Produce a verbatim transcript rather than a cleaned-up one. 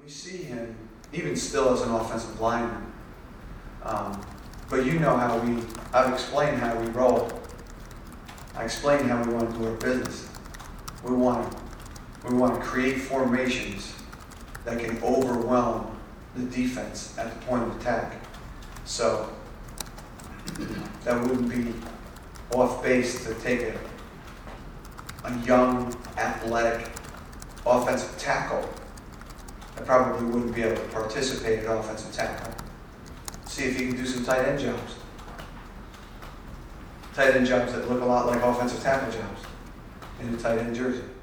see him, even still as an offensive lineman. Um, but you know how we, I've explained how we roll. I explained how we want to do our business. We want to, we want to create formations that can overwhelm the defense at the point of attack. So that wouldn't be off base to take a, a young, athletic offensive tackle that probably wouldn't be able to participate at offensive tackle. See if he can do some tight end jobs. Tight end jobs that look a lot like offensive tackle jobs in a tight end jersey.